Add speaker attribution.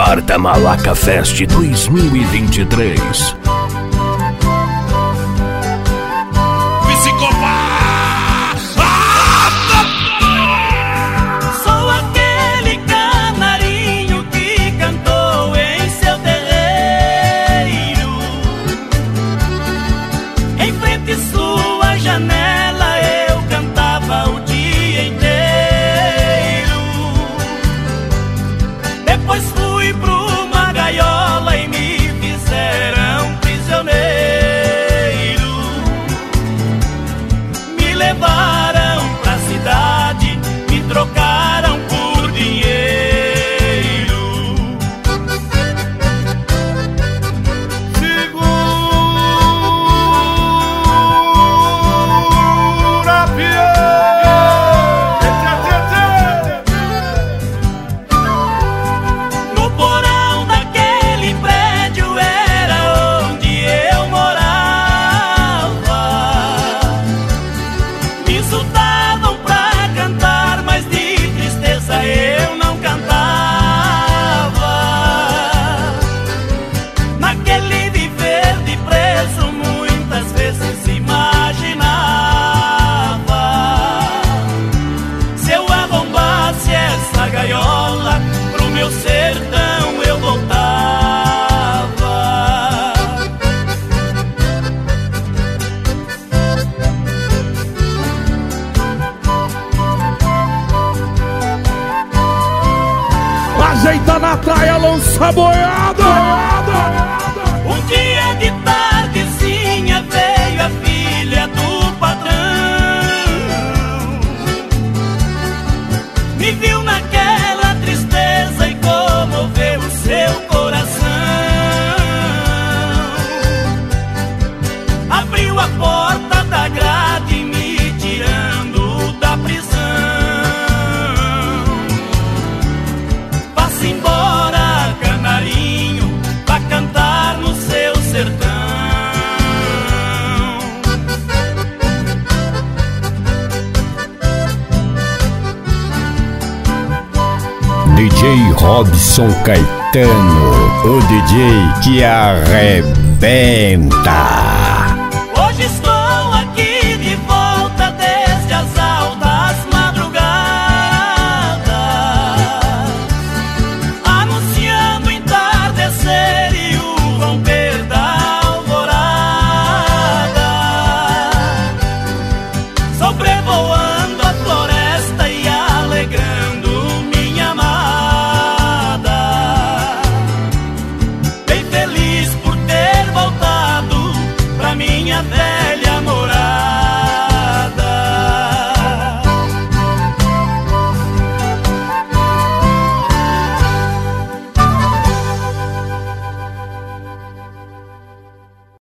Speaker 1: 4ª Malaca Fest 2023.
Speaker 2: Sou aquele canarinho que cantou em seu terreiro, em frente à sua janela eu cantava o dia inteiro. Depois fui pra uma gaiola e me fizeram prisioneiro. Me levaram pra cidade, me trocaram por dinheiro.
Speaker 3: Segura,
Speaker 2: No porão daquele prédio era onde eu morava. Me insultavam pra cantar, mas de tristeza eu não cantava. Naquele viver de preso muitas vezes imaginava, se eu arrombasse essa gaiola, pro meu sertão eu voltava.
Speaker 3: ajeita na praia, lança boiada.
Speaker 2: Um dia de tardezinha veio a filha do patrão, me viu naquela tristeza e comoveu o seu coração. Abriu a porta da grade me tirando da prisão. Vá-se embora, canarinho, vá cantar no seu sertão.
Speaker 1: DJ Robson Caetano, o DJ que arrebenta.